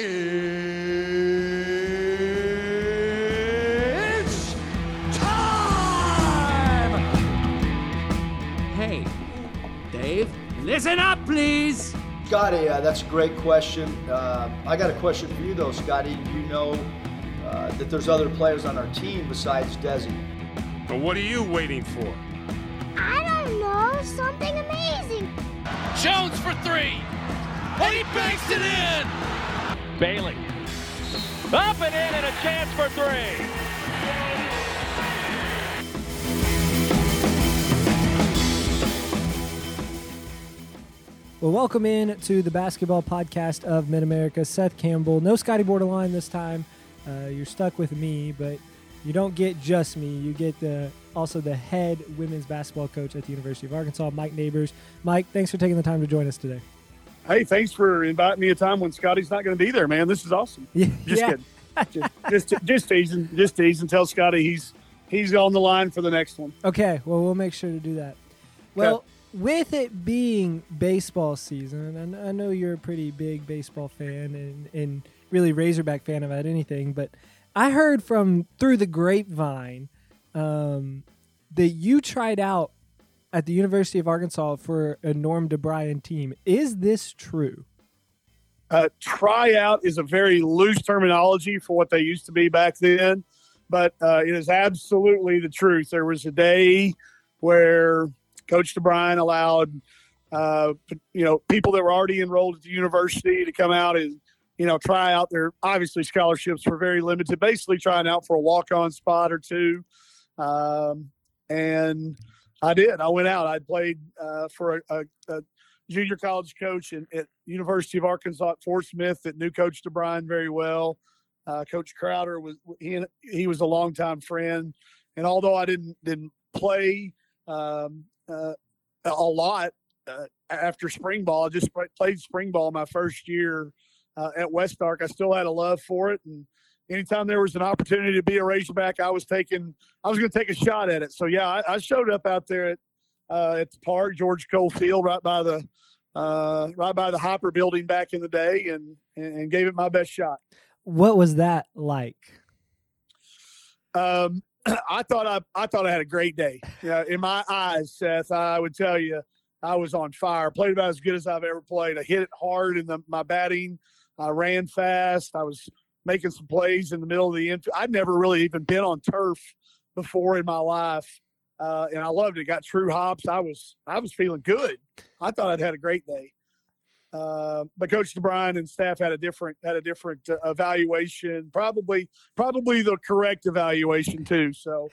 It's time! Hey, Dave, listen up, please. Scotty, that's a great question. I got a question for you, though, Scotty. You know that there's other players on our team besides Desi. But what are you waiting for? I don't know, something amazing. Jones for three, and he banks it in. Bailey, up and in, and a chance for three. Well, welcome in to the basketball podcast of Mid-America. Seth Campbell. No Scotty Borderline this time. You're stuck with me, but you don't get just me. You get also the head women's basketball coach at the University of Arkansas, Mike Neighbors. Mike, thanks for taking the time to join us today. Hey, thanks for inviting me a time when Scotty's not going to be there, man. This is awesome. Just kidding. just teasing. Tell Scotty he's on the line for the next one. Okay, well, we'll make sure to do that. Well, with it being baseball season, and I know you're a pretty big baseball fan and really Razorback fan about anything, but I heard through the grapevine that you tried out at the University of Arkansas for a Norm DeBryan team. Is this true? Tryout is a very loose terminology for what they used to be back then, but it is absolutely the truth. There was a day where Coach DeBryan allowed, people that were already enrolled at the university to come out and, try out. Their obviously scholarships were very limited, basically trying out for a walk-on spot or two. And I did. I went out. I played for a junior college coach at University of Arkansas at Fort Smith that knew Coach DeBryan very well. Coach Crowder he was a longtime friend, and although I didn't play a lot after spring ball, I just played spring ball my first year at West Ark. I still had a love for it, and anytime there was an opportunity to be a Razorback, I was going to take a shot at it. So yeah, I showed up out there at the park, George Cole Field, right by the Hopper building back in the day, and gave it my best shot. What was that like? I thought I had a great day. Yeah, in my eyes, Seth, I would tell you I was on fire. Played about as good as I've ever played. I hit it hard in my batting. I ran fast. I was making some plays in the middle of the infield. I'd never really even been on turf before in my life, and I loved it. Got true hops. I was feeling good. I thought I'd had a great day. But Coach DeBryan and staff had a different evaluation, probably the correct evaluation too. So,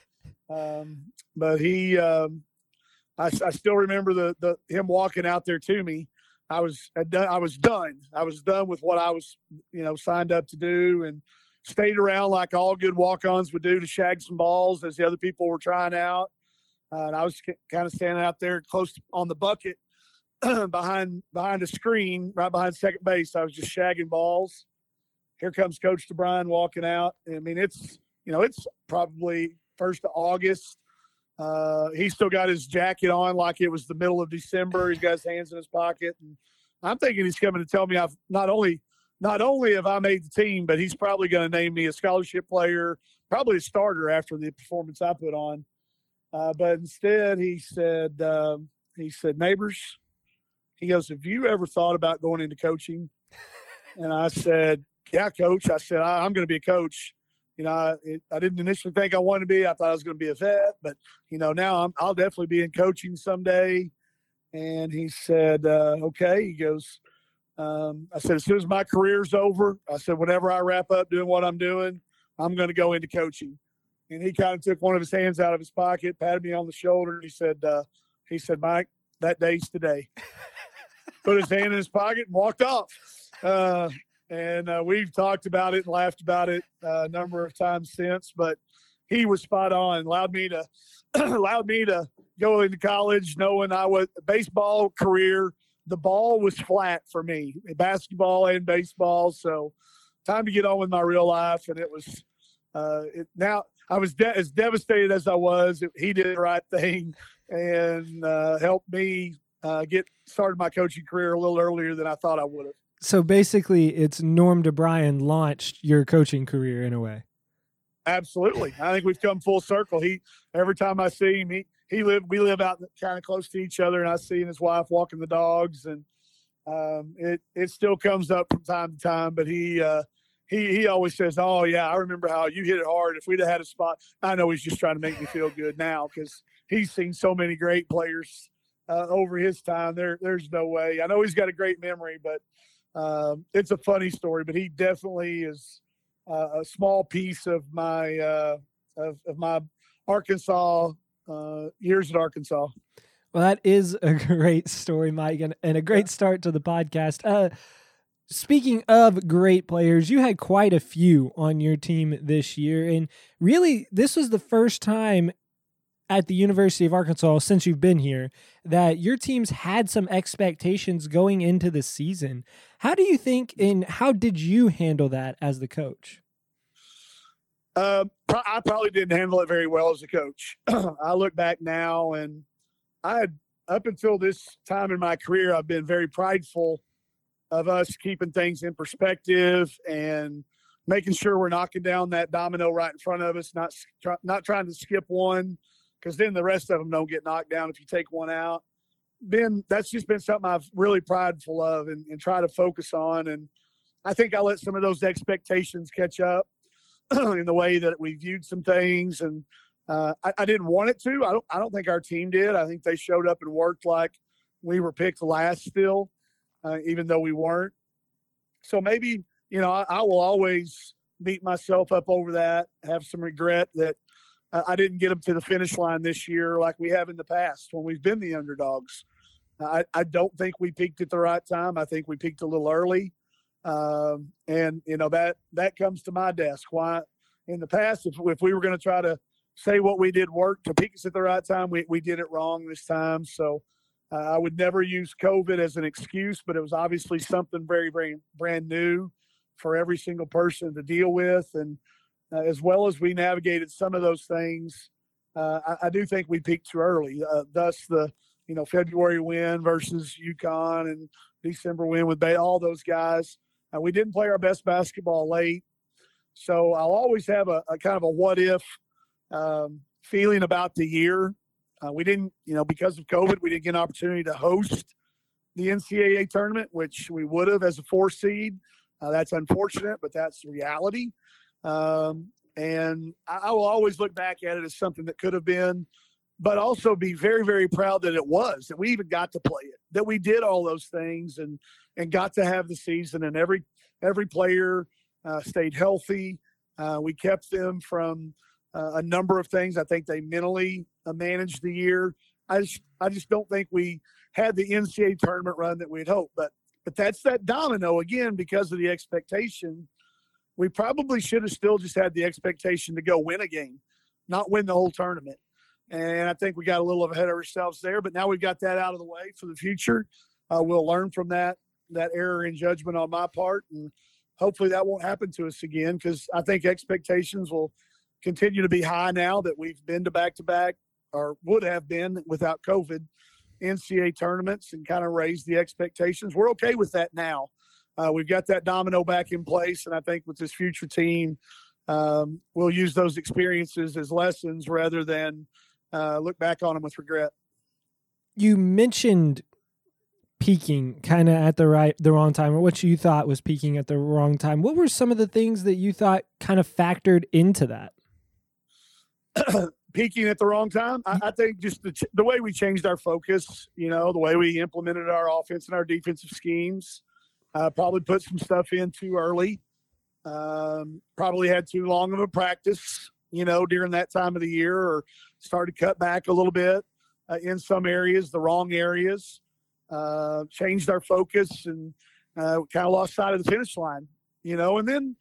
but he, I still remember him walking out there to me. I was done. I was done with what I was, signed up to do, and stayed around like all good walk-ons would do to shag some balls as the other people were trying out. And I was kind of standing out there close on the bucket behind a screen right behind second base. I was just shagging balls. Here comes Coach DeBryan walking out. I mean, it's probably 1st of August. He's still got his jacket on like it was the middle of December. He's got his hands in his pocket, and I'm thinking he's coming to tell me I've not only have I made the team, but he's probably going to name me a scholarship player, probably a starter after the performance I put on. But instead, he said, "Neighbors," he goes, "Have you ever thought about going into coaching?" And I said, "Yeah, Coach." I said, "I'm going to be a coach." I didn't initially think I wanted to be. I thought I was going to be a vet, but now I'll definitely be in coaching someday. And he said, "Okay." He goes, I said, "As soon as my career's over," I said, "whenever I wrap up doing what I'm doing, I'm going to go into coaching." And he kind of took one of his hands out of his pocket, patted me on the shoulder, and he said, "Mike, that day's today." Put his hand in his pocket and walked off. And we've talked about it and laughed about it a number of times since, but he was spot on. Allowed me to go into college knowing I was baseball career. The ball was flat for me, basketball and baseball. So time to get on with my real life. And it was, now I was as devastated as I was. He did the right thing and helped me get started my coaching career a little earlier than I thought I would have. So basically, it's Norm DeBryan launched your coaching career in a way. Absolutely. I think we've come full circle. Every time I see him, we live out kind of close to each other, and I see him and his wife walking the dogs, and it still comes up from time to time. But he always says, "Oh yeah, I remember how you hit it hard. If we'd have had a spot," I know he's just trying to make me feel good now because he's seen so many great players over his time. There's no way. I know he's got a great memory, but it's a funny story. But he definitely is a small piece of my Arkansas years at Arkansas. Well, that is a great story, Mike, and a great start to the podcast. Speaking of great players, you had quite a few on your team this year, and really this was the first time at the University of Arkansas since you've been here that your teams had some expectations going into the season. How do you think, and how did you handle that as the coach? I probably didn't handle it very well as a coach. I look back now, and I had, up until this time in my career, I've been very prideful of us keeping things in perspective and making sure we're knocking down that domino right in front of us, not trying to skip one, because then the rest of them don't get knocked down if you take one out. That's just been something I've really prideful of and try to focus on. And I think I let some of those expectations catch up in the way that we viewed some things. And I didn't want it to. I don't think our team did. I think they showed up and worked like we were picked last still, even though we weren't. So maybe, I will always beat myself up over that, have some regret that I didn't get them to the finish line this year like we have in the past when we've been the underdogs. I don't think we peaked at the right time. I think we peaked a little early. And that comes to my desk. Why in the past, if we were going to try to say what we did work to peak us at the right time, we did it wrong this time. So I would never use COVID as an excuse, but it was obviously something very, very brand new for every single person to deal with. And as well as we navigated some of those things, I do think we peaked too early. Thus the February win versus UConn and December win with Bay, all those guys. We didn't play our best basketball late. So I'll always have a kind of a what if feeling about the year. We didn't, because of COVID, we didn't get an opportunity to host the NCAA tournament, which we would have as a 4 seed. That's unfortunate, but that's the reality. And I will always look back at it as something that could have been, but also be very, very proud that it was, that we even got to play it, that we did all those things and got to have the season, and every player stayed healthy. We kept them from a number of things. I think they mentally managed the year. I just don't think we had the NCAA tournament run that we'd hoped, but that's that domino again, because of the expectation. We probably should have still just had the expectation to go win a game, not win the whole tournament. And I think we got a little ahead of ourselves there, but now we've got that out of the way for the future. We'll learn from that error in judgment on my part, and hopefully that won't happen to us again, because I think expectations will continue to be high now that we've been to back-to-back, or would have been without COVID, NCAA tournaments, and kind of raised the expectations. We're okay with that now. We've got that domino back in place, and I think with this future team, we'll use those experiences as lessons rather than look back on them with regret. You mentioned peaking kind of at the wrong time, or what you thought was peaking at the wrong time. What were some of the things that you thought kind of factored into that? Peaking at the wrong time? I think just the way we changed our focus, the way we implemented our offense and our defensive schemes. Probably put some stuff in too early. Probably had too long of a practice, during that time of the year, or started to cut back a little bit in some areas, the wrong areas. Changed our focus and kind of lost sight of the finish line, And then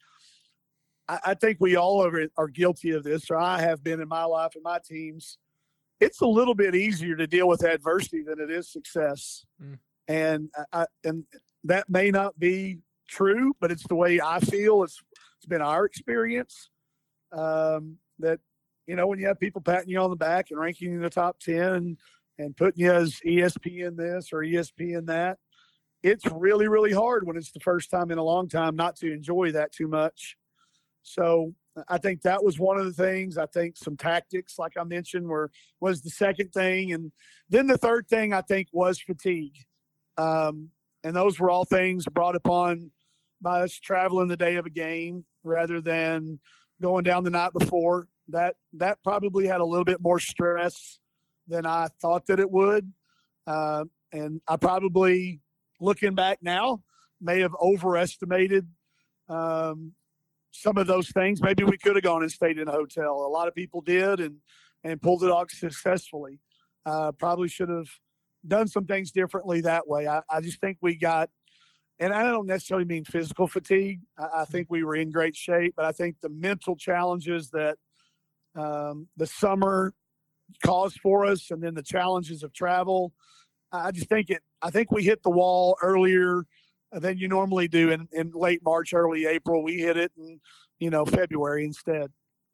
I think we all are guilty of this, or I have been in my life and my teams. It's a little bit easier to deal with adversity than it is success. And that may not be true, but it's the way I feel. It's been our experience that, when you have people patting you on the back and ranking you in the top 10 and putting you as ESPN this or ESPN that, it's really, really hard when it's the first time in a long time not to enjoy that too much. So I think that was one of the things. I think some tactics, like I mentioned, was the second thing. And then the third thing, I think, was fatigue. And those were all things brought upon by us traveling the day of a game rather than going down the night before. That probably had a little bit more stress than I thought that it would. And I probably, looking back now, may have overestimated some of those things. Maybe we could have gone and stayed in a hotel. A lot of people did and pulled it off successfully. Probably should have done some things differently that way. I just think we got, and I don't necessarily mean physical fatigue. I think we were in great shape, but I think the mental challenges that the summer caused for us, and then the challenges of travel, I think we hit the wall earlier than you normally do in late March, early April. We hit it in, February instead.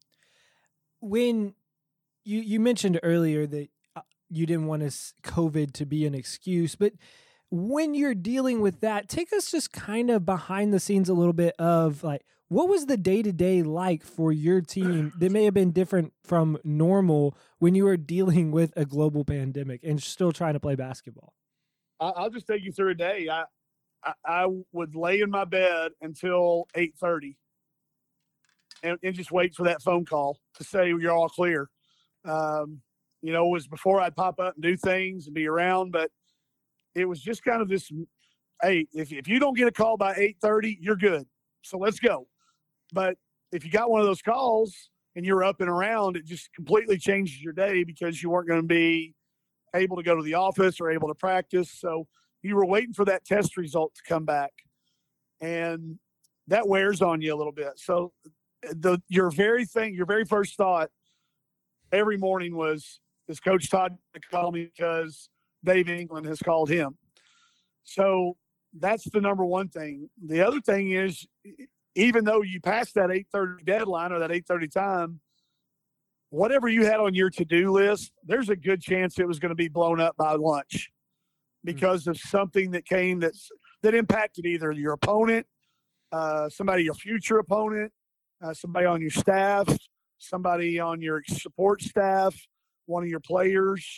When you mentioned earlier that you didn't want COVID to be an excuse, but when you're dealing with that, take us just kind of behind the scenes a little bit of like, what was the day-to-day like for your team that may have been different from normal when you were dealing with a global pandemic and still trying to play basketball? I'll just take you through a day. I would lay in my bed until 8:30 and just wait for that phone call to say you're all clear. It was before I'd pop up and do things and be around, but it was just kind of this, hey, if you don't get a call by 8:30, you're good. So let's go. But if you got one of those calls and you're up and around, it just completely changes your day because you weren't going to be able to go to the office or able to practice. So you were waiting for that test result to come back. And that wears on you a little bit. So your very first thought every morning was, is Coach Todd to call me because Dave England has called him? So that's the number one thing. The other thing is, even though you passed that 8:30 deadline or that 8:30 time, whatever you had on your to-do list, there's a good chance it was going to be blown up by lunch because of something that came that impacted either your opponent, somebody, your future opponent, somebody on your staff, somebody on your support staff, one of your players.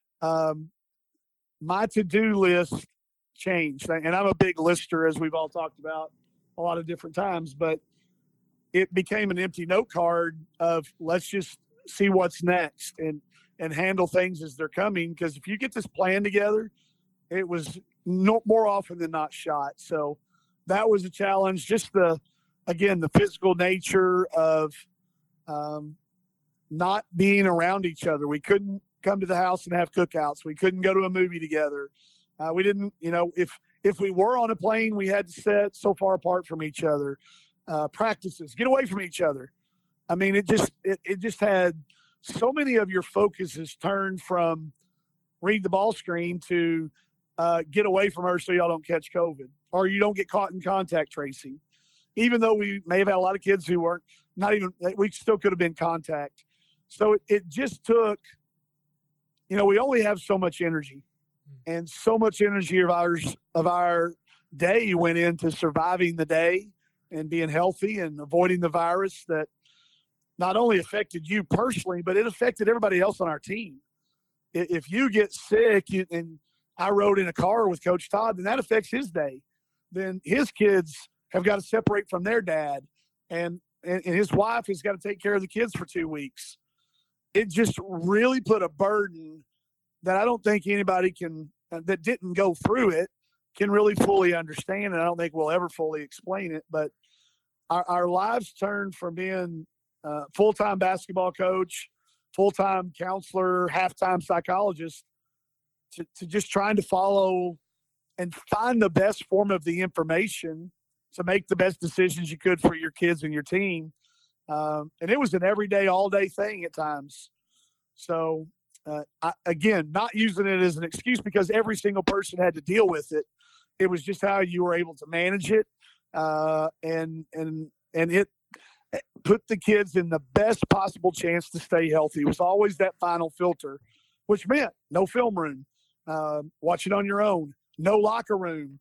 My to-do list changed. And I'm a big lister, as we've all talked about a lot of different times, but it became an empty note card of let's just see what's next and handle things as they're coming. Because if you get this plan together, it was more often than not shot. So that was a challenge. Just the physical nature of not being around each other. We couldn't come to the house and have cookouts. We couldn't go to a movie together. We didn't, if we were on a plane, we had to sit so far apart from each other. Practices, get away from each other. I mean, it just had so many of your focuses turned from read the ball screen to get away from her so y'all don't catch COVID or you don't get caught in contact tracing. Even though we may have had a lot of kids who weren't, we still could have been contact. So it just took, we only have so much energy, and so much energy of our day went into surviving the day and being healthy and avoiding the virus that not only affected you personally, but it affected everybody else on our team. If you get sick and I rode in a car with Coach Todd, then that affects his day. Then his kids have got to separate from their dad, and his wife has got to take care of the kids for 2 weeks. It just really put a burden that I don't think anybody that didn't go through it can really fully understand, and I don't think we'll ever fully explain it. But our lives turned from being full-time basketball coach, full-time counselor, half-time psychologist, to just trying to follow and find the best form of the information to make the best decisions you could for your kids and your team. And it was an everyday, all-day thing at times. So, again, not using it as an excuse because every single person had to deal with it. It was just how you were able to manage it, and it put the kids in the best possible chance to stay healthy. It was always that final filter, which meant no film room, watch it on your own, no locker room,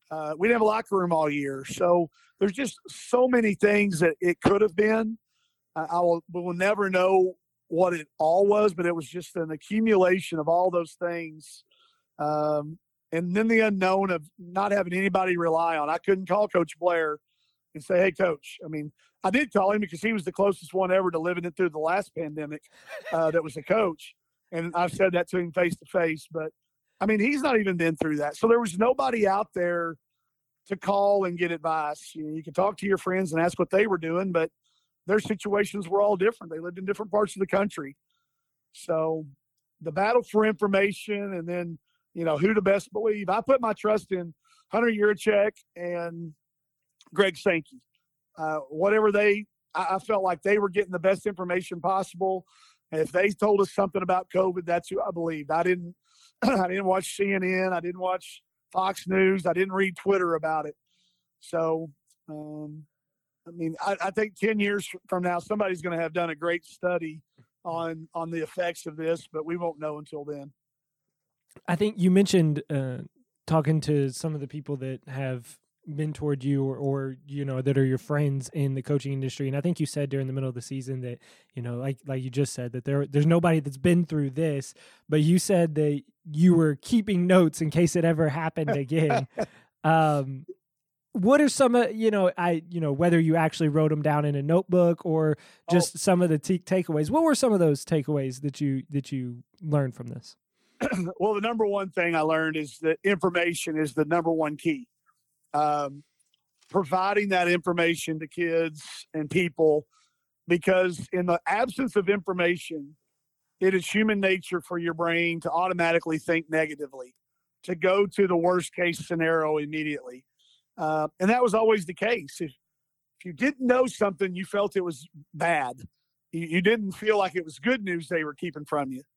We didn't have a locker room all year. So there's just so many things that it could have been. We'll never know what it all was, but it was just an accumulation of all those things. And then the unknown of not having anybody to rely on. I couldn't call Coach Blair and say, hey, Coach. I mean, I did call him because he was the closest one ever to living it through the last pandemic that was a coach. And I've said that to him face to face. But, I mean, he's not even been through that. So there was nobody out there to call and get advice. You can talk to your friends and ask what they were doing, but their situations were all different. They lived in different parts of the country. So the battle for information and then, who to best believe. I put my trust in Hunter Yurachek and Greg Sankey. I felt like they were getting the best information possible. And if they told us something about COVID, that's who I believed. I didn't watch CNN. I didn't watch Fox News. I didn't read Twitter about it. So, I think 10 years from now, somebody's going to have done a great study on the effects of this, but we won't know until then. I think you mentioned talking to some of the people that have mentored you or that are your friends in the coaching industry. And I think you said during the middle of the season that, like you just said, that there's nobody that's been through this, but you said that you were keeping notes in case it ever happened again. What are some of, whether you actually wrote them down in a notebook or just some of the takeaways, what were some of those takeaways that you learned from this? Well, the number one thing I learned is that information is the number one key. Providing that information to kids and people, because in the absence of information, it is human nature for your brain to automatically think negatively, to go to the worst case scenario immediately. And that was always the case. If you didn't know something, you felt it was bad. You didn't feel like it was good news they were keeping from you.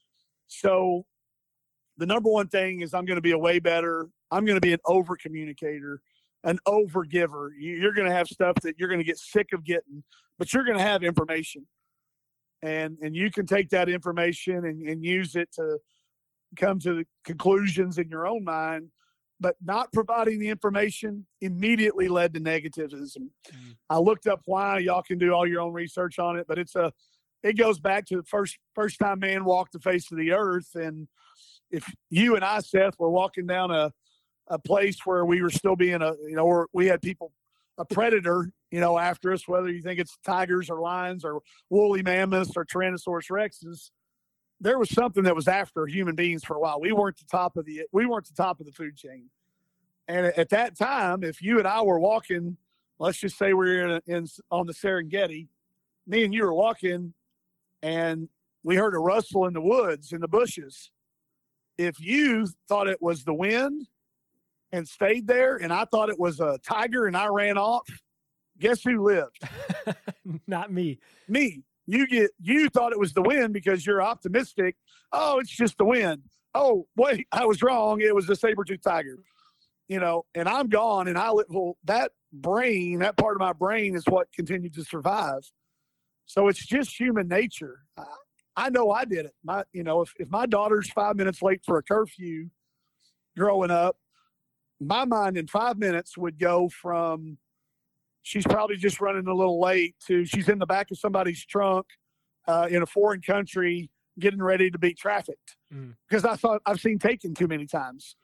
So the number one thing is I'm going to be I'm going to be an over communicator, an over giver. You're going to have stuff that you're going to get sick of getting, but you're going to have information. And you can take that information and use it to come to the conclusions in your own mind, but not providing the information immediately led to negativism. I looked up why. Y'all can do all your own research on it, but it goes back to the first time man walked the face of the earth. And if you and I, Seth, were walking down a place where we were still being or we had people, a predator, after us, whether you think it's tigers or lions or woolly mammoths or Tyrannosaurus Rexes, there was something that was after human beings for a while. We weren't the top of the food chain. And at that time, if you and I were walking, let's just say we're on the Serengeti, me and you were walking and we heard a rustle in the woods, in the bushes. If you thought it was the wind and stayed there, and I thought it was a tiger and I ran off, guess who lived? Not me. Me. You thought it was the wind because you're optimistic. Oh, it's just the wind. Oh, wait, I was wrong. It was the saber-toothed tiger. And I'm gone, and that part of my brain is what continued to survive. So it's just human nature. I know I did it. If my daughter's 5 minutes late for a curfew growing up, my mind in 5 minutes would go from she's probably just running a little late to she's in the back of somebody's trunk in a foreign country getting ready to be trafficked. Because I thought I've seen Taken too many times,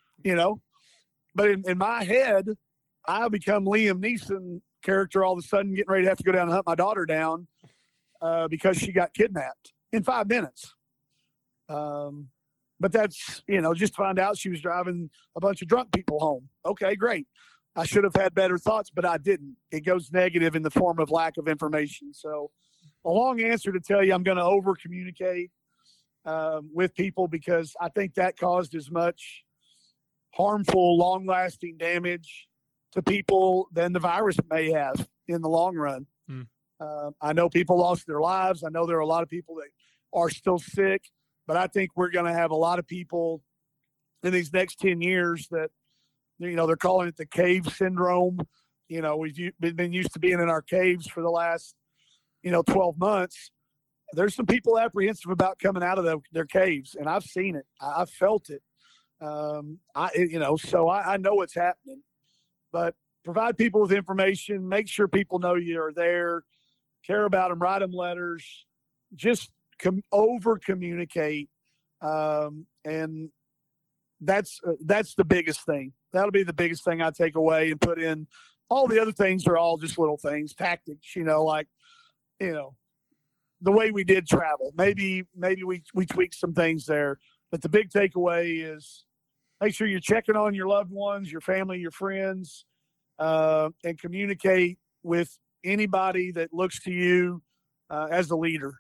But in my head, I become Liam Neeson character all of a sudden getting ready to have to go down and hunt my daughter down because she got kidnapped in 5 minutes. But that's, just to find out she was driving a bunch of drunk people home. Okay, great. I should have had better thoughts, but I didn't. It goes negative in the form of lack of information. So a long answer to tell you I'm going to over communicate with people because I think that caused as much harmful, long-lasting damage to people than the virus may have in the long run. I know people lost their lives. I know there are a lot of people that are still sick, but I think we're going to have a lot of people in these next 10 years that, they're calling it the cave syndrome. We've been used to being in our caves for the last, 12 months. There's some people apprehensive about coming out of their caves, and I've seen it. I've felt it. So I know what's happening. but provide people with information, make sure people know you are there, care about them, write them letters, just over communicate. And that's the biggest thing. That'll be the biggest thing I take away and put in. All the other things are all just little things, tactics, the way we did travel. Maybe we tweaked some things there, but the big takeaway is make sure you're checking on your loved ones, your family, your friends, and communicate with anybody that looks to you as a leader.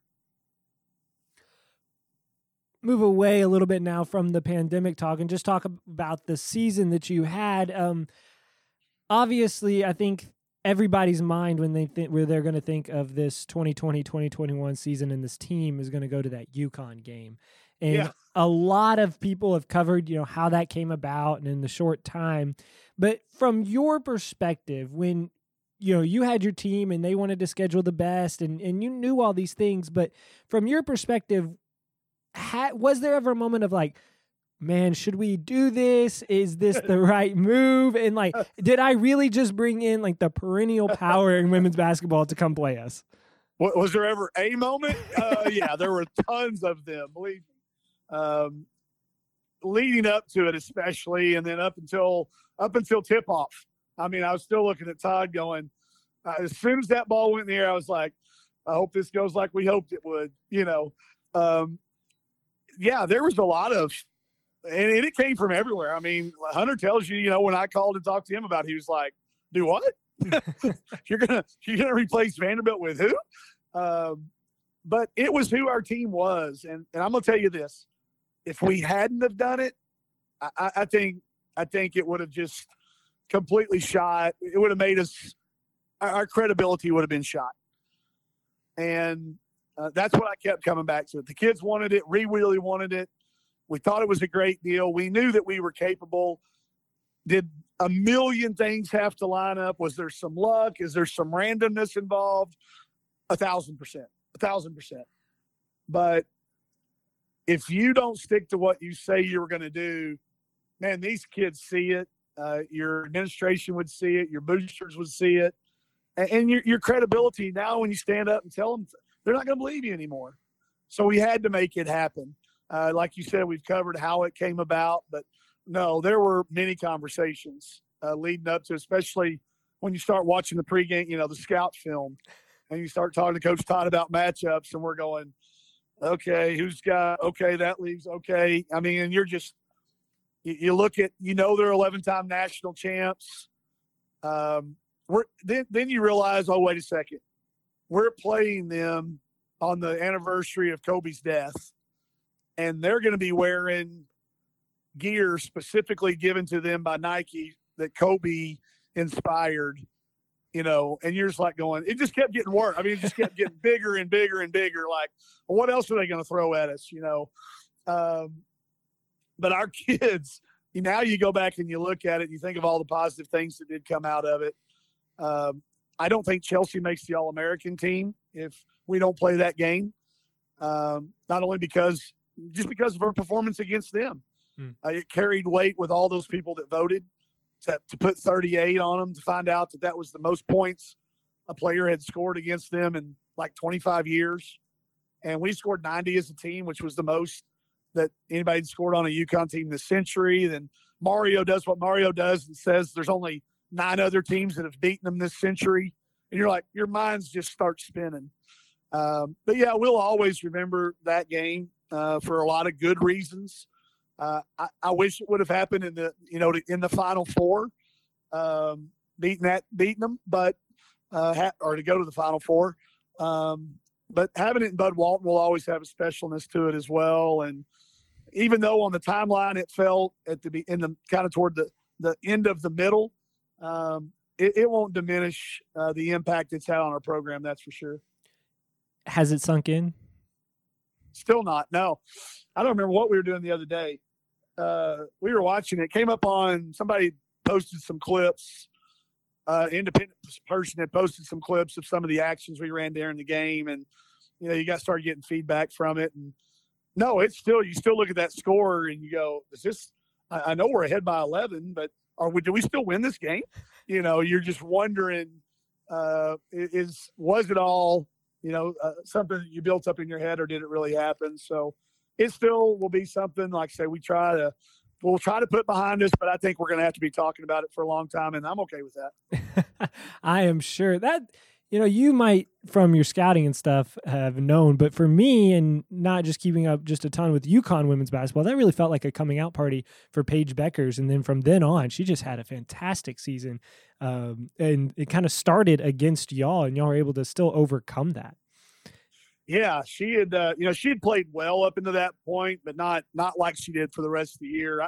Move away a little bit now from the pandemic talk and just talk about the season that you had. Obviously, I think everybody's mind when they're going to think of this 2020-2021 season and this team is going to go to that UConn game. And a lot of people have covered, how that came about and in the short time. But from your perspective, when you had your team and they wanted to schedule the best and you knew all these things, but from your perspective, was there ever a moment of like, man, should we do this? Is this the right move? And did I really just bring in the perennial power in women's basketball to come play us? Was there ever a moment? Yeah, there were tons of them, believe me. Leading up to it, especially, and then up until tip off. I mean, I was still looking at Todd going, as soon as that ball went in the air, I was like, I hope this goes like we hoped it would, Yeah, there was a lot of, and it came from everywhere. I mean, Hunter tells you, when I called and talked to him about it, he was like, do what? You're gonna replace Vanderbilt with who? But it was who our team was. And I'm going to tell you this, if we hadn't have done it, I think it would have just completely shot. It would have made us, our credibility would have been shot. And that's what I kept coming back to. The kids wanted it. We really wanted it. We thought it was a great deal. We knew that we were capable. Did a million things have to line up? Was there some luck? Is there some randomness involved? 1,000%. 1,000%. But if you don't stick to what you say you were going to do, man, these kids see it. Your administration would see it. Your boosters would see it. And your credibility now when you stand up and tell them, they're not going to believe you anymore. So we had to make it happen. Like you said, we've covered how it came about. But, no, there were many conversations leading up to, especially when you start watching the pregame, the scout film, and you start talking to Coach Todd about matchups, and we're going, okay, who's got – okay, that leaves – okay. I mean, and you're just – you look at – they're 11-time national champs. Then you realize, oh, wait a second. We're playing them on the anniversary of Kobe's death, and they're going to be wearing gear specifically given to them by Nike that Kobe inspired, and you're just like going, it just kept getting worse. I mean, it just kept getting bigger and bigger and bigger. Like, well, what else are they going to throw at us, But our kids, now you go back and you look at it and you think of all the positive things that did come out of it. I don't think Chelsea makes the All-American team if we don't play that game. Not only because of her performance against them. It carried weight with all those people that voted to put 38 on them, to find out that was the most points a player had scored against them in like 25 years. And we scored 90 as a team, which was the most that anybody had scored on a UConn team this century. Then Mario does what Mario does and says there's only 9 other teams that have beaten them this century. And you're like, your minds just start spinning. But yeah, we'll always remember that game for a lot of good reasons. I wish it would have happened in the Final Four, beating them, but or to go to the Final Four. But having it in Bud Walton will always have a specialness to it as well. And even though on the timeline it fell kind of toward the end of the middle, it won't diminish the impact it's had on our program. That's for sure. Has it sunk in? Still not. No, I don't remember what we were doing the other day. We were watching it. Came up on somebody posted some clips. Independent person had posted some clips of some of the actions we ran during the game, and you got to start getting feedback from it. And no, you still look at that score and you go, "Is this?" I know we're ahead by 11, but do we still win this game? You're just wondering, was it all, something that you built up in your head, or did it really happen? So it still will be something, like I say, we'll try to put behind us, but I think we're going to have to be talking about it for a long time, and I'm okay with that. I am sure that, you might, from your scouting and stuff, have known, but for me, and not just keeping up just a ton with UConn women's basketball, that really felt like a coming out party for Paige Beckers. And then from then on, she just had a fantastic season. And it kind of started against y'all, and y'all were able to still overcome that. Yeah, she had, she had played well up into that point, but not like she did for the rest of the year.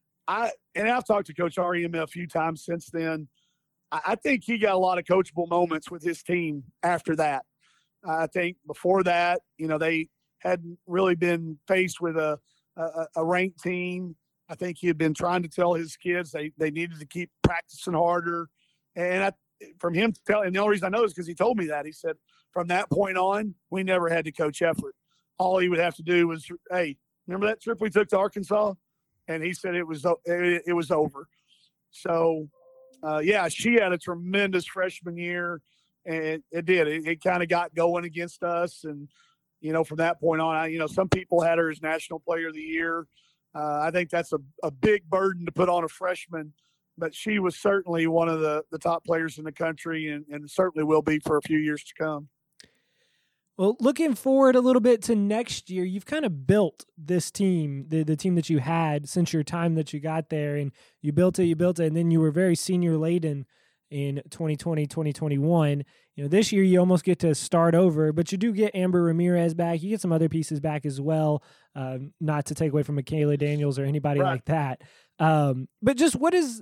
I've talked to Coach Auriemma a few times since then. I think he got a lot of coachable moments with his team after that. I think before that, they hadn't really been faced with a ranked team. I think he had been trying to tell his kids they needed to keep practicing harder. And from him and the only reason I know is because he told me that. He said, from that point on, we never had to coach effort. All he would have to do was, hey, remember that trip we took to Arkansas? And he said it was over. So, she had a tremendous freshman year, and it did. It kind of got going against us. And, from that point on, some people had her as National Player of the Year. I think that's a big burden to put on a freshman, but she was certainly one of the top players in the country, and certainly will be for a few years to come. Well, looking forward a little bit to next year, you've kind of built this team, the team that you had since your time that you got there, and you built it, and then you were very senior laden in 2020, 2021. This year you almost get to start over, but you do get Amber Ramirez back. You get some other pieces back as well, not to take away from Michaela Daniels or anybody like that. But just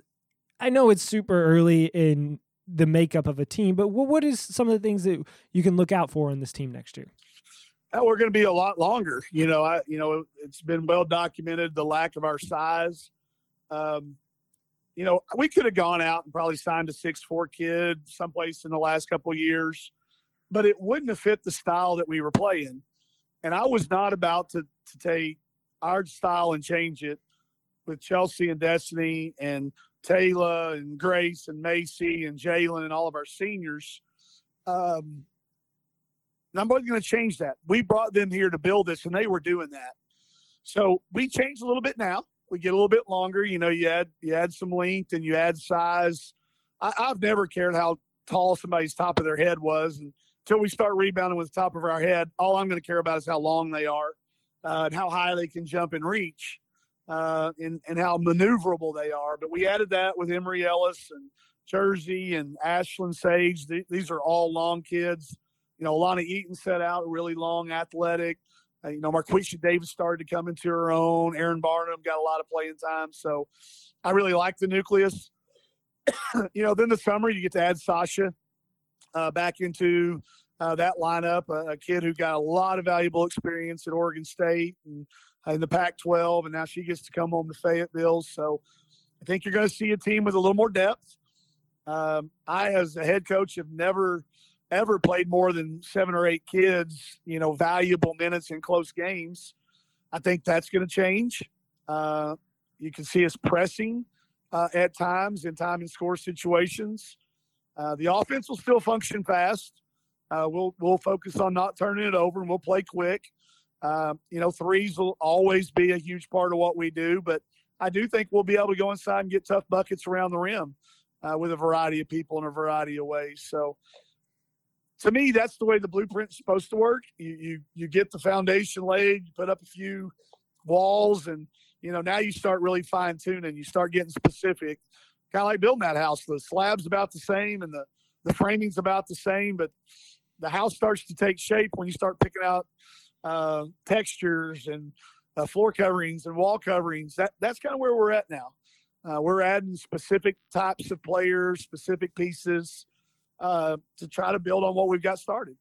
I know it's super early in the makeup of a team, but what is some of the things that you can look out for in this team next year? We're going to be a lot longer. It's been well documented, the lack of our size. We could have gone out and probably signed a 6'4" kid someplace in the last couple of years, but it wouldn't have fit the style that we were playing. And I was not about to take our style and change it with Chelsea and Destiny and Taylor and Grace and Macy and Jalen and all of our seniors. And I'm not going to change that. We brought them here to build this, and they were doing that. So we changed a little bit now. We get a little bit longer. You add some length and you add size. I've never cared how tall somebody's top of their head was until we start rebounding with the top of our head. All I'm going to care about is how long they are and how high they can jump and reach. And how maneuverable they are. But we added that with Emory Ellis and Jersey and Ashlyn Sage. These are all long kids. Alana Eaton set out really long, athletic. Marquisha Davis started to come into her own. Aaron Barnum got a lot of playing time. So I really like the nucleus. Then the summer you get to add Sasha back into that lineup, a kid who got a lot of valuable experience at Oregon State and in the Pac-12, and now she gets to come home to Fayetteville. So I think you're going to see a team with a little more depth. I, as a head coach, have never, ever played more than 7 or 8 kids, valuable minutes in close games. I think that's going to change. You can see us pressing at times in time and score situations. The offense will still function fast. We'll focus on not turning it over, and we'll play quick. Threes will always be a huge part of what we do, but I do think we'll be able to go inside and get tough buckets around the rim with a variety of people in a variety of ways. So to me, that's the way the blueprint's supposed to work. You get the foundation laid, you put up a few walls, and, now you start really fine tuning. You start getting specific, kind of like building that house. The slab's about the same and the framing's about the same, but the house starts to take shape when you start picking out textures and floor coverings and wall coverings. That's kind of where we're at now. We're adding specific types of players, specific pieces to try to build on what we've got started.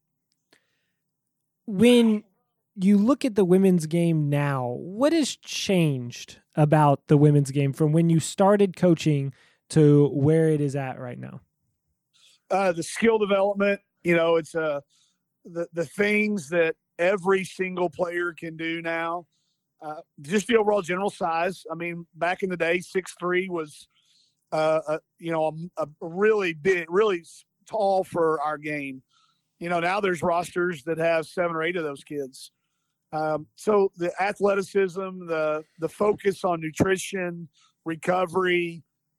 When you look at the women's game now, what has changed about the women's game from when you started coaching to where it is at right now? The skill development, it's the things that every single player can do now. Just the overall general size. I mean, back in the day, 6'3" was a really big, really tall for our game. Now there's rosters that have 7 or 8 of those kids. So the athleticism, the focus on nutrition, recovery,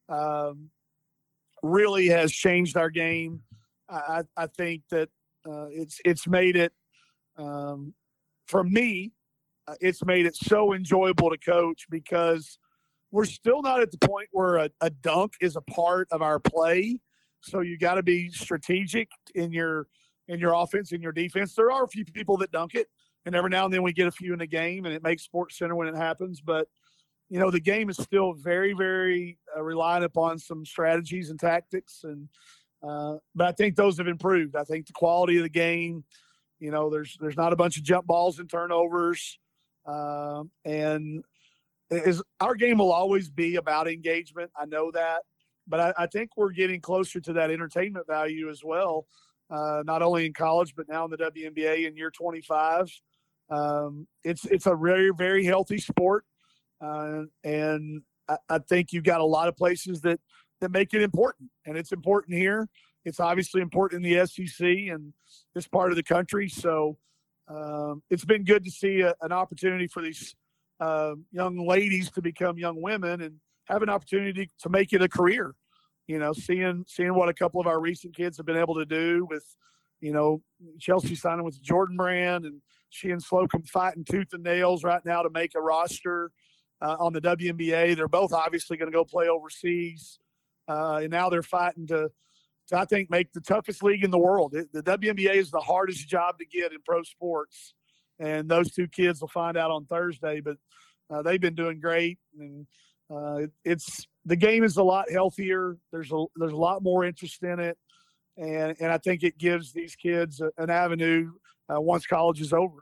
really has changed our game. I think that it's made it, for me, it's made it so enjoyable to coach because we're still not at the point where a dunk is a part of our play. So you got to be strategic in your offense, in your defense. There are a few people that dunk it, and every now and then we get a few in the game, and it makes SportsCenter when it happens. But, the game is still very, very reliant upon some strategies and tactics. But I think those have improved. I think the quality of the game, there's not a bunch of jump balls and turnovers. And our game will always be about engagement. I know that. But I think we're getting closer to that entertainment value as well, not only in college, but now in the WNBA in year 25. It's a very, very healthy sport. And I think you've got a lot of places that make it important. And it's important here. It's obviously important in the SEC and this part of the country. So it's been good to see an opportunity for these young ladies to become young women and have an opportunity to make it a career. Seeing what a couple of our recent kids have been able to do with, Chelsea signing with the Jordan brand, and she and Slocum fighting tooth and nails right now to make a roster on the WNBA. They're both obviously going to go play overseas. And now they're fighting to, I think, make the toughest league in the world. The WNBA is the hardest job to get in pro sports. And those 2 kids will find out on Thursday, but they've been doing great. And the game is a lot healthier. There's a lot more interest in it. And I think it gives these kids an avenue once college is over.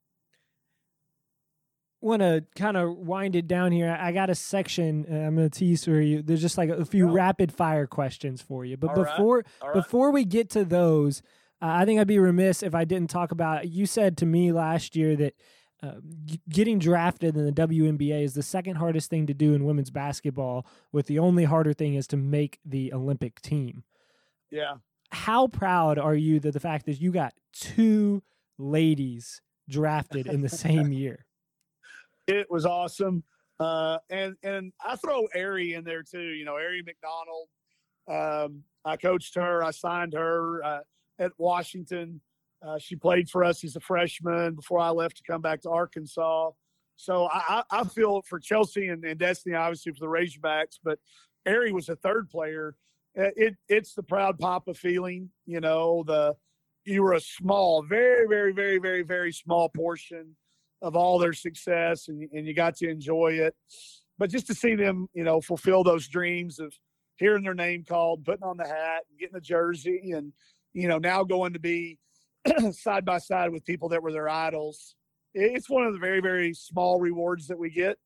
Want to kind of wind it down here. I got a section I'm going to tease for you. There's just like a few rapid fire questions for you. But before we get to those, I think I'd be remiss if I didn't talk about, you said to me last year that getting drafted in the WNBA is the second hardest thing to do in women's basketball, with the only harder thing is to make the Olympic team. Yeah. How proud are you that the fact that you got 2 ladies drafted in the same year? It was awesome. And I throw Ari in there too. Ari McDonald. I coached her. I signed her at Washington. She played for us as a freshman before I left to come back to Arkansas. So I feel for Chelsea and Destiny, obviously, for the Razorbacks, but Ari was a 3rd player. It's the proud papa feeling, you were a small, very, very, very, very, very small portion of all their success, and you got to enjoy it. But just to see them, fulfill those dreams of hearing their name called, putting on the hat, and getting a jersey, and, now going to be side by side with people that were their idols. It's one of the very, very small rewards that we get,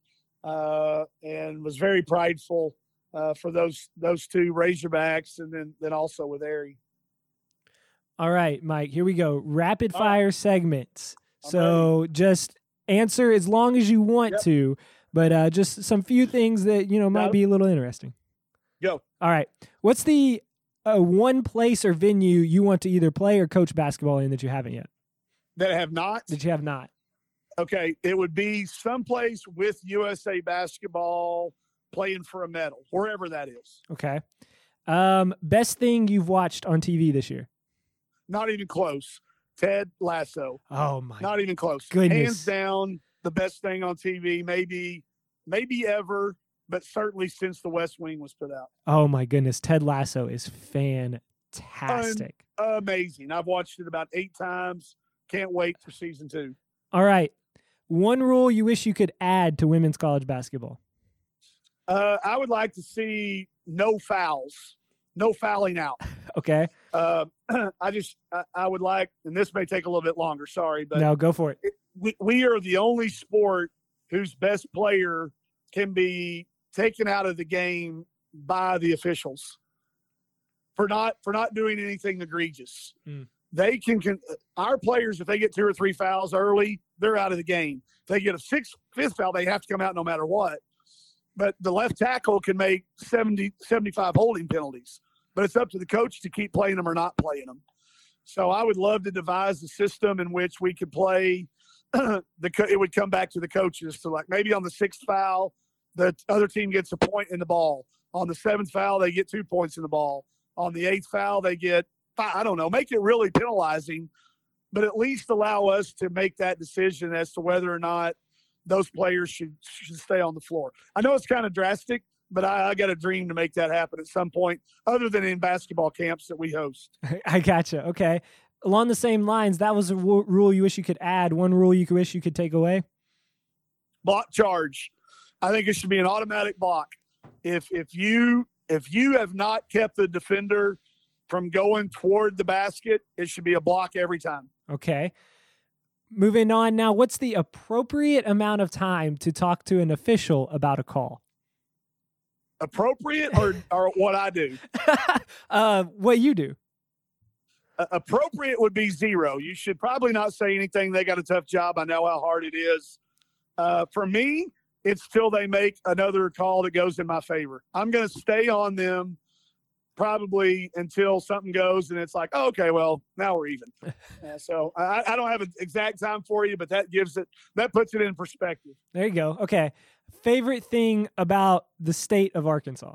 and was very prideful for those 2 Razorbacks, and then also with Ari. All right, Mike, here we go. Rapid fire segments. So just answer as long as you want to, but just some few things that, might be a little interesting. Go. All right. What's the one place or venue you want to either play or coach basketball in that you haven't yet? That I have not? That you have not. Okay. It would be someplace with USA basketball playing for a medal, wherever that is. Okay. Best thing you've watched on TV this year? Not even close. Ted Lasso. Oh, my. Not even close. Goodness. Hands down, the best thing on TV, maybe ever, but certainly since The West Wing was put out. Oh, my goodness. Ted Lasso is fantastic. Amazing. I've watched it about 8 times. Can't wait for season 2. All right. One rule you wish you could add to women's college basketball? I would like to see no fouls, no fouling out. Okay. I would like, and this may take a little bit longer, sorry, but no, go for it. We are the only sport whose best player can be taken out of the game by the officials for not doing anything egregious. They can our players, if they get 2 or 3 fouls early, they're out of the game. If they get a 5th foul, they have to come out no matter what. but the left tackle can make 70, 75 holding penalties. But it's up to the coach to keep playing them or not playing them. So I would love to devise a system in which we could play. It would come back to the coaches. So, like, maybe on the 6th foul, the other team gets a point in the ball. On the 7th foul, they get 2 points in the ball. On the 8th foul, they get 5. I don't know. Make it really penalizing, but at least allow us to make that decision as to whether or not those players should stay on the floor. I know it's kind of drastic, but I got a dream to make that happen at some point, other than in basketball camps that we host. I gotcha. Okay. Along the same lines, that was a rule you wish you could add. One rule you wish you could take away? Block charge. I think it should be an automatic block. If you have not kept the defender from going toward the basket, it should be a block every time. Okay. Moving on now, what's the appropriate amount of time to talk to an official about a call? Appropriate or what I do? What you do. Appropriate would be 0. You should probably not say anything. They got a tough job. I know how hard it is. For me, it's till they make another call that goes in my favor. I'm going to stay on them probably until something goes and it's like, oh, okay, well, now we're even. So I don't have an exact time for you, but that puts it in perspective. There you go. Okay. Favorite thing about the state of Arkansas?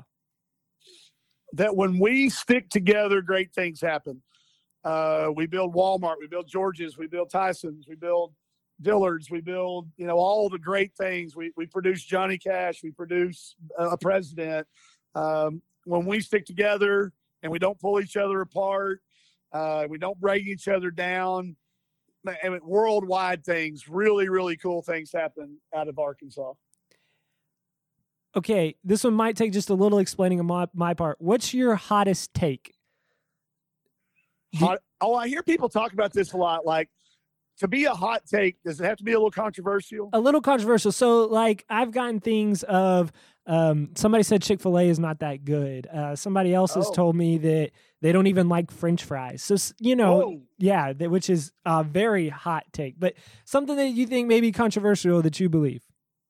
That when we stick together, great things happen. We build Walmart, we build George's, we build Tyson's, we build Dillard's, we build, all the great things. We produce Johnny Cash, we produce a president. When we stick together and we don't pull each other apart, we don't break each other down, and worldwide things, really, really cool things happen out of Arkansas. Okay, this one might take just a little explaining on my part. What's your hottest take? I hear people talk about this a lot. Like, to be a hot take, does it have to be a little controversial? A little controversial. So, like, I've gotten things of somebody said Chick-fil-A is not that good. Somebody else has told me that they don't even like French fries. So, yeah, which is a very hot take. But something that you think may be controversial that you believe.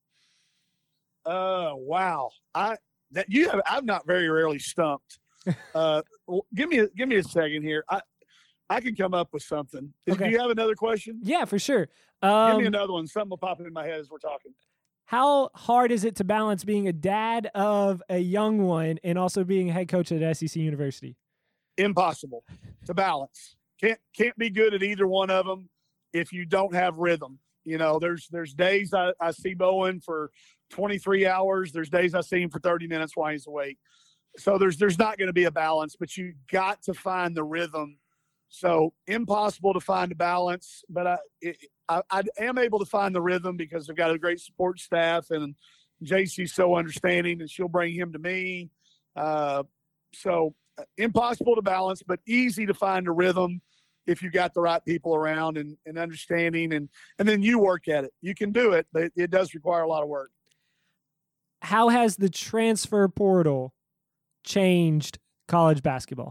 Wow. I've not very rarely stumped. Give me a second here. I can come up with something. Okay. Do you have another question? Yeah, for sure. Give me another one. Something will pop in my head as we're talking. How hard is it to balance being a dad of a young one and also being a head coach at SEC University? Impossible to balance. Can't be good at either one of them if you don't have rhythm. There's days I see Bowen for 23 hours. There's days I see him for 30 minutes while he's awake. So there's not going to be a balance, but you got to find the rhythm. So impossible to find a balance, but I am able to find the rhythm because I've got a great support staff, and JC's so understanding, and she'll bring him to me. So impossible to balance, but easy to find a rhythm if you got the right people around and understanding, and then you work at it. You can do it, but it does require a lot of work. How has the transfer portal changed college basketball?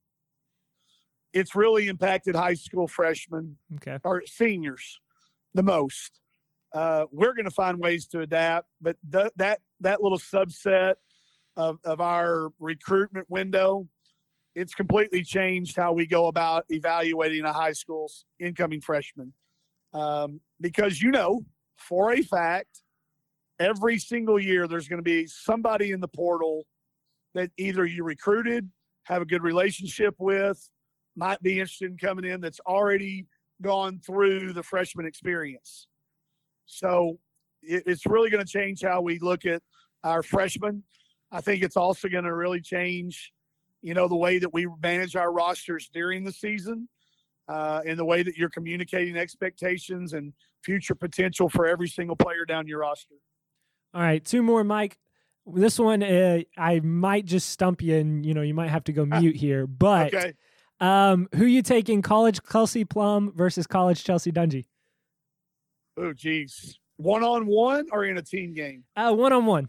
It's really impacted high school freshmen or seniors the most. We're going to find ways to adapt, but that little subset of our recruitment window, it's completely changed how we go about evaluating a high school's incoming freshman. Because, for a fact, every single year there's going to be somebody in the portal that either you recruited, have a good relationship with, might be interested in coming in, that's already gone through the freshman experience. So it's really going to change how we look at our freshmen. I think it's also going to really change, the way that we manage our rosters during the season, and the way that you're communicating expectations and future potential for every single player down your roster. All right, 2 more, Mike. This one, I might just stump you, and, you might have to go mute here. But okay. Who you taking, college Kelsey Plum versus college Chelsea Dungy? Oh, geez. 1-on-1 or in a team game? 1-on-1.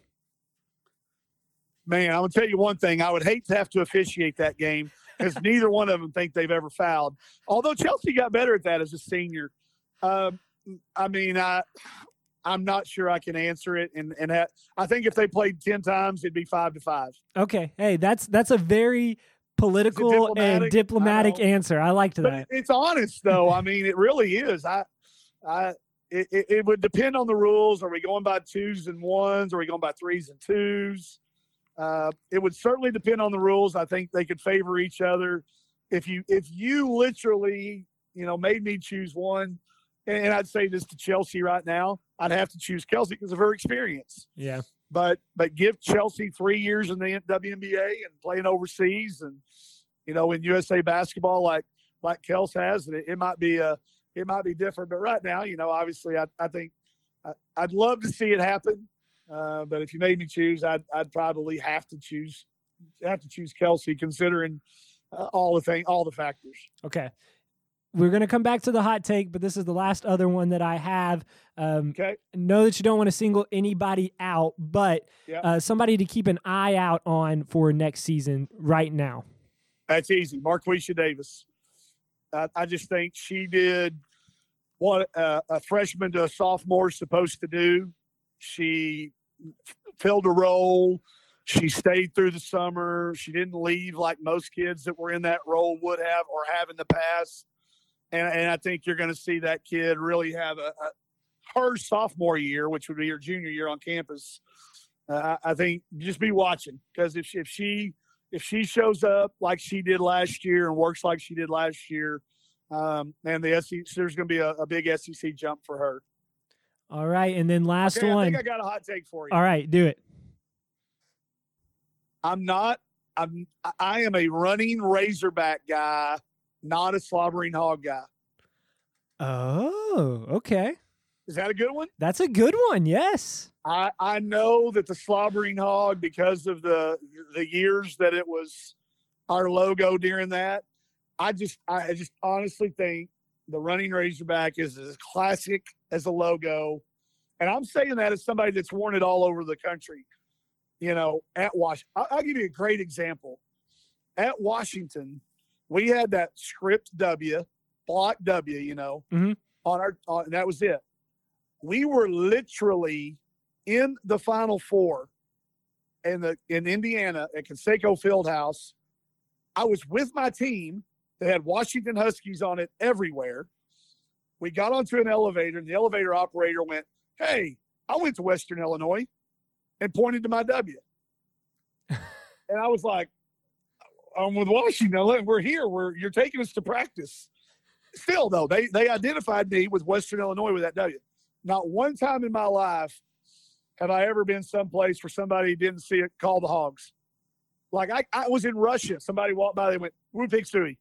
Man, I'm going to tell you one thing. I would hate to have to officiate that game because neither one of them think they've ever fouled. Although Chelsea got better at that as a senior. I I'm not sure I can answer it. And I think if they played 10 times, it'd be 5-5. Okay. Hey, that's a very political and diplomatic answer. I liked that. But it's honest, though. I mean, it really is. It would depend on the rules. Are we going by 2s and 1s? Are we going by 3s and 2s? It would certainly depend on the rules. I think they could favor each other. If you literally, made me choose one, and I'd say this to Chelsea right now, I'd have to choose Kelsey because of her experience. Yeah. But give Chelsea 3 years in the WNBA and playing overseas, and in USA basketball like Kels has, it might be different. But right now, obviously, I think I'd love to see it happen. But if you made me choose, I'd probably have to choose Kelsey, considering all the factors. Okay. We're going to come back to the hot take, but this is the last other one that I have. Okay. Know that you don't want to single anybody out, but somebody to keep an eye out on for next season right now. That's easy. Marquisha Davis. I just think she did what a freshman to a sophomore is supposed to do. She filled a role. She stayed through the summer. She didn't leave like most kids that were in that role would have or have in the past. And I think you're going to see that kid really have her sophomore year, which would be her junior year on campus. I think just be watching, because if she shows up like she did last year and works like she did last year, and the SEC, there's going to be a big SEC jump for her. All right, and then last one. I think I got a hot take for you. All right, do it. I am a running Razorback guy, not a slobbering hog guy. Oh, okay. Is that a good one? That's a good one, yes. I know that the slobbering hog, because of the years that it was our logo during that, I just honestly think the running Razorback is as classic as a logo. And I'm saying that as somebody that's worn it all over the country. At Washington. I'll give you a great example. At Washington, we had that script W, block W, on and that was it. We were literally in the Final Four in Indiana at Conseco Fieldhouse. I was with my team. They had Washington Huskies on it everywhere. We got onto an elevator, and the elevator operator went, "Hey, I went to Western Illinois," and pointed to my W. And I was like, "I'm with Washington. We're here. You're taking us to practice." Still, though, they identified me with Western Illinois with that W. Not one time in my life have I ever been someplace where somebody didn't see it call the Hogs. Like I was in Russia. Somebody walked by, they went, "Woo Pig Suey."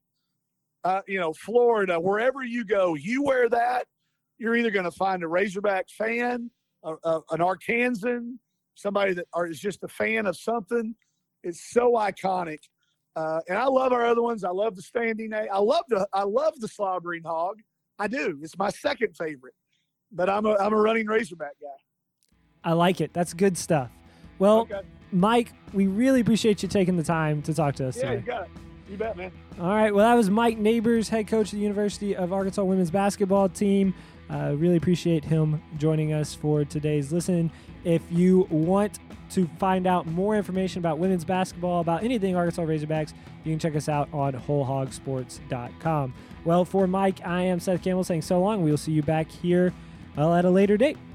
Florida, wherever you go, you wear that, you're either going to find a Razorback fan, an Arkansan, somebody that is just a fan of something. It's so iconic. And I love our other ones. I love the standing A. I love the slobbering hog. I do. It's my second favorite. But I'm a running Razorback guy. I like it. That's good stuff. Well, okay. Mike, we really appreciate you taking the time to talk to us today. Yeah, you got it. You bet, man. All right. Well, that was Mike Neighbors, head coach of the University of Arkansas women's basketball team. Really appreciate him joining us for today's listen. If you want to find out more information about women's basketball, about anything Arkansas Razorbacks, you can check us out on wholehogsports.com. Well, for Mike, I am Seth Campbell saying so long. We will see you back here at a later date.